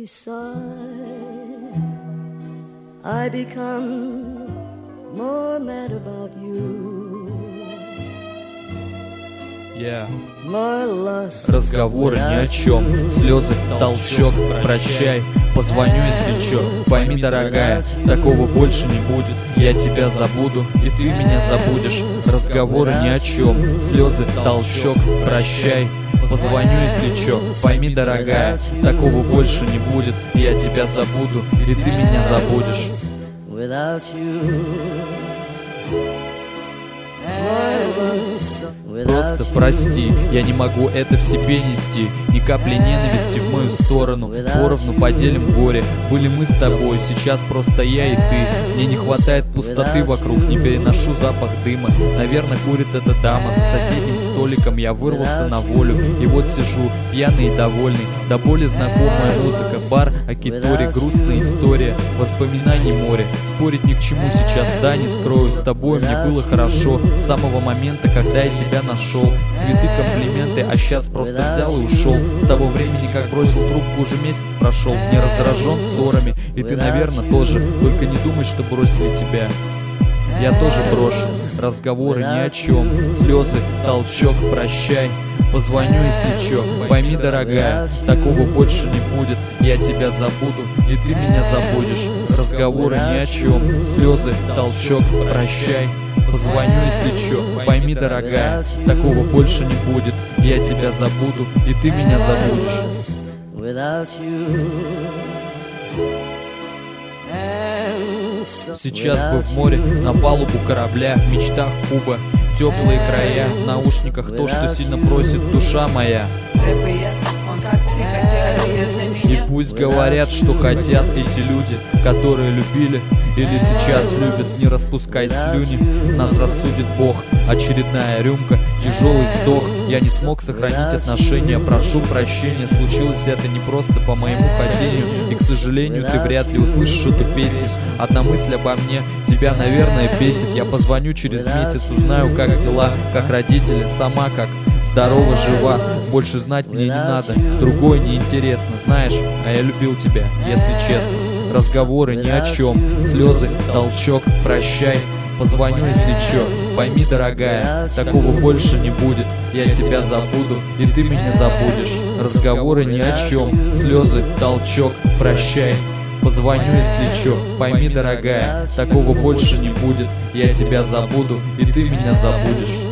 side, I become more mad about you. Разговоры ни о чем, слезы, толчок, прощай, позвоню, если чё. Пойми, дорогая, такого больше не будет. Я тебя забуду, и ты меня забудешь. Разговоры ни о чем, слезы, толчок, прощай, позвоню, если чё. Пойми, дорогая, такого больше не будет. Я тебя забуду, и ты меня забудешь. Просто прости, я не могу это в себе нести. Ни капли ненависти в мою сторону. Поровну поделим горе. Были мы с собой, сейчас просто я и ты. Мне не хватает пустоты вокруг, не переношу запах дыма. Наверное, курит эта дама за соседним столиком. Я вырвался на волю, и вот сижу, пьяный и довольный. До боли знакомая музыка, бар, акитори, грустная история, воспоминаний море. Спорить ни к чему сейчас, да, не скрою. С тобой мне было хорошо с самого момента, когда я тебя нашел. Цветы, комплименты, а сейчас просто взял и ушел. С того времени, как бросил трубку, уже месяц прошел. Не раздражен ссорами, и ты, наверное, тоже. Только не думай, что бросили тебя. Я тоже брошен. Разговоры ни о чем, слезы, толчок, прощай, позвоню, если чё. Пойми, дорогая, такого больше не будет. Я тебя забуду, и ты меня забудешь. Разговоры ни о чем, слезы, толчок, прощай, позвоню, если чё. Пойми, дорогая, такого больше не будет. Я тебя забуду, и ты меня забудешь. Сейчас бы в море, на палубу корабля, в мечтах Куба, теплые края, в наушниках то, что сильно просит душа моя. И пусть говорят, что хотят эти люди, которые любили или сейчас любят. Не распускай слюни, нас рассудит Бог. Очередная рюмка, тяжелый вздох. Я не смог сохранить отношения, прошу прощения. Случилось это не просто по моему хотению, и, к сожалению, ты вряд ли услышишь эту песню. Одна мысль обо мне тебя, наверное, бесит. Я позвоню через месяц, узнаю, как дела, как родители, сама как здорова, жива. Больше знать мне не надо, другое неинтересно. Знаешь, а я любил тебя, если честно. Разговоры ни о чем, слезы, толчок, прощай, позвоню, если чё. Пойми, дорогая, такого больше не будет. Я тебя забуду, и ты меня забудешь. Разговоры ни о чем, слезы, толчок, прощай, позвоню, если чё. Пойми, дорогая, такого больше не будет. Я тебя забуду, и ты меня забудешь.